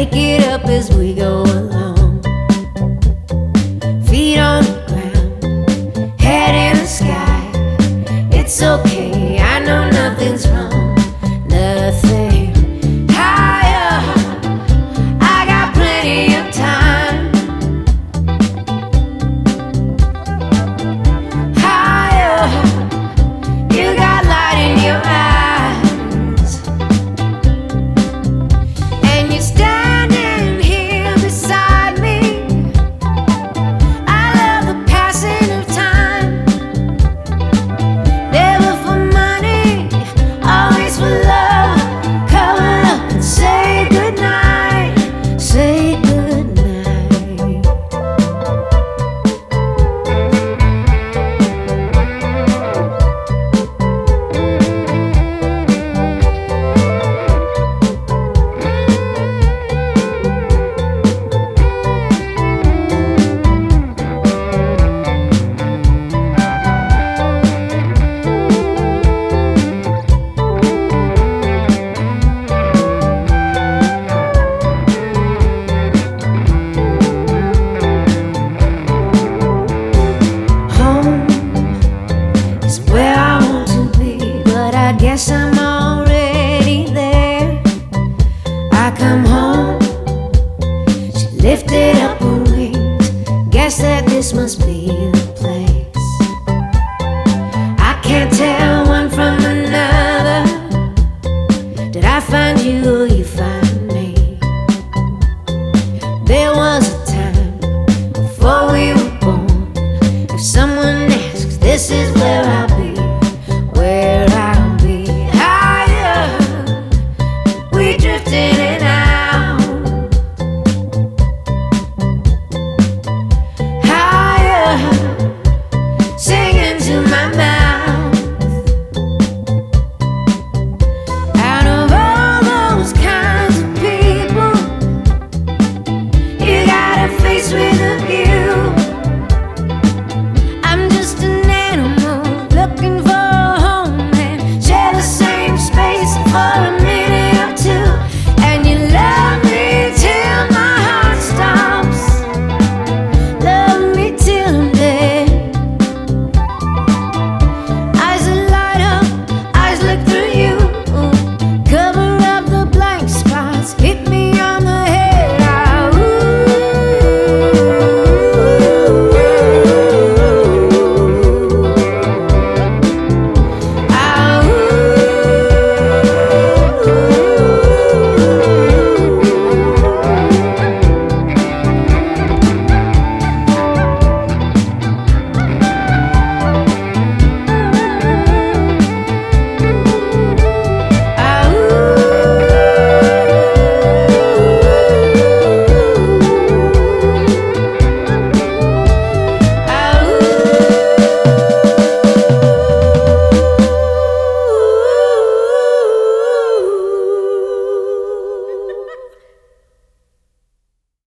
make it up as we go along. Feet on the ground, head in the sky. It's okay, I know nothing's wrong, nothing. Higher, I got plenty of time. Higher, you got light in your eyes, and you're standing here beside me. I love the passing of time, never for money, always for love. Cover up and say goodnight, say goodnight. Home is where I want to be, but I guess I'm already there. I come home, she lifted up her wings. Guess that this must be